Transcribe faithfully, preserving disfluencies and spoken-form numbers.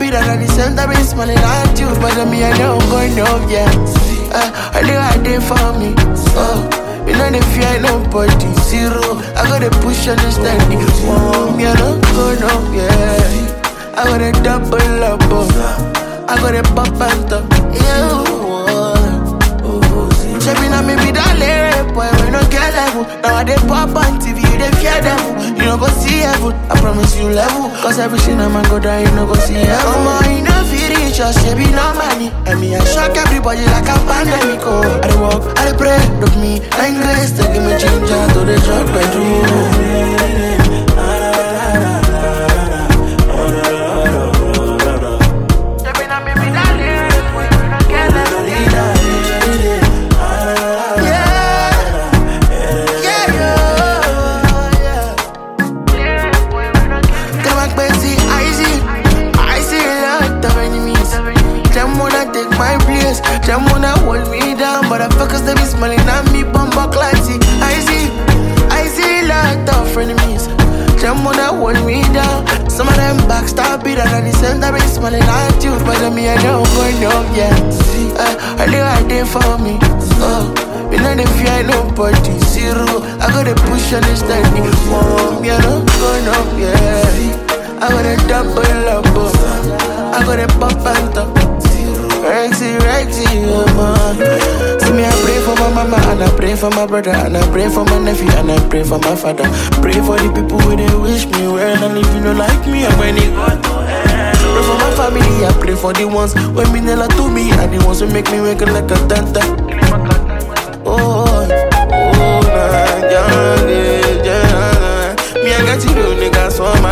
be that at the center, be smiling at you. But me, I don't go no, yeah. Uh, I know I did for me. Oh, you know the fear nobody zero. I gotta push understanding. Oh, me, I don't go no, yeah. I gotta double up. Oh. I gotta pop and top. Yeah. Shabby now me be that lyric boy, we no get level. Now I dey pop on T V, they fear devil. You no go see heaven, I promise you level. Cause everything I'm go down, you no go see heaven. Mama, you no feel rich, just shabby no money. And me, I shock everybody like a pandemic. Oh, I dey walk, I dey pray, look me, I'm grace, to give me ginger to the drug bedroom. Them wanna hold me down, but I focus they be smiling at me, bumper classy. I see, I see a lot of enemies. Them wanna hold me down. Some of them backstab it, and at the center be smiling at you. But me, I don't go no, yeah. Uh, I know I did for me. Oh, you know the fear nobody zero. I gotta push understanding. Oh, me, I don't go no, yeah. I gotta double up. Oh. I gotta pop and top. Rexy, Rexy, oh man. See me, I pray for my mama, and I pray for my brother, and I pray for my nephew, and I pray for my father. Pray for the people who they wish me well, and if you don't like me, I'm when they go to hell. Pray for my family, I pray for the ones when me never to me, and the ones who make me wake up like a tanta. Oh, oh, nah, yeah, yeah, yeah. Me, I got you, niggas, so my